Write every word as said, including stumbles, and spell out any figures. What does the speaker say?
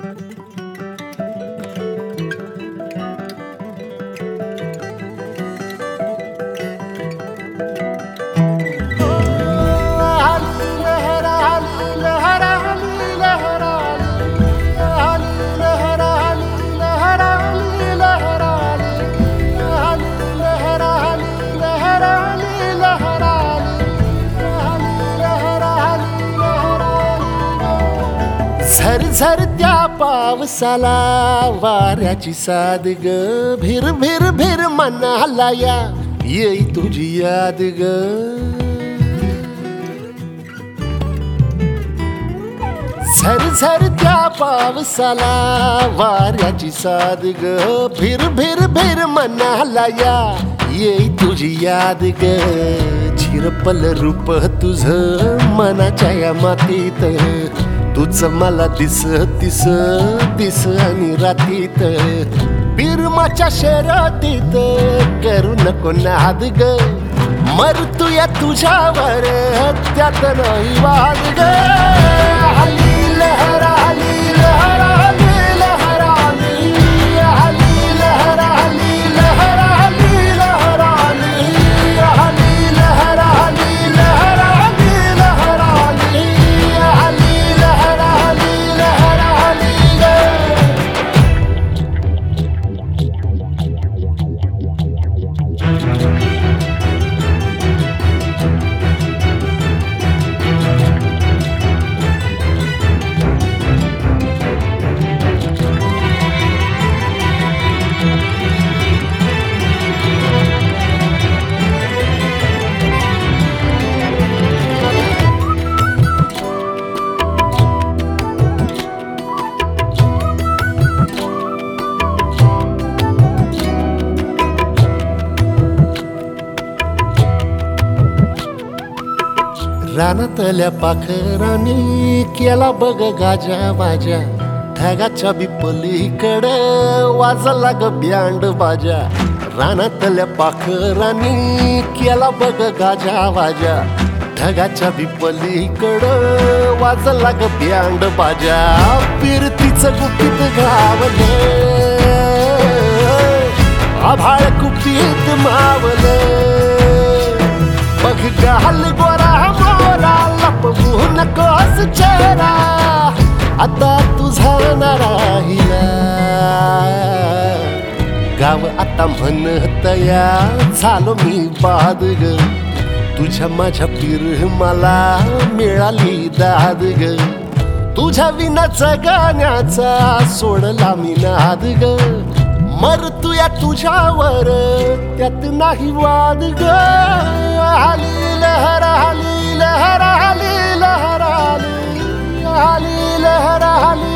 झरझरत्या पावसाला वाऱ्याची साद ग, भिर भिर भिर मनाला या येई तुझी याद ग. झरझरत्या पावसाला वाऱ्याची साद ग, भिर भिर भिर मनाला या येई तुझी याद ग. झिरपल रूप तुझ मनाच्या या मातीत, तुझ मला दिस दिस दिस आणि रातीत, बिरमाच्या शर्यतीत करू नको नाद ग. मरतू या तुझ्यावर त्यात नाही वाद ग. हली लहरा हली लहरा हली लहरा हली हली लहरा हली लहरा हली लहरा हली हली लहरा हली लहरा हली लहरा हली हली लहरा हली लहरा हली ग. रानातल्या पाखरांनी केला बघ गाजा बाजा, ढगाच्या बिपलीकडं वाजला ग बँड बाजा. रानातल्या पाखरांनी केला बघ गाजा बाजा, ढगाच्या बिपलीकडं वाजला ग बँड बाजा. पिरतीचं गुपित गावलं, आभाळ कुपीत मावलं, बघ गाल गोरा मोरा लपवू नकोस चेहरा, आता तुझा ना राहिला. गाव आता म्हणत या झालो मी बाद ग, तुझ्या माझ्या पीर मला मिळाली दाद ग. तुझ्या विना जगण्याचा सोडला मी नाद ग. मरतू या तुझ्यावर त्यात नाही वाद ग. हली लहरा हली लहरा हली लहरा हली हली लहरा हली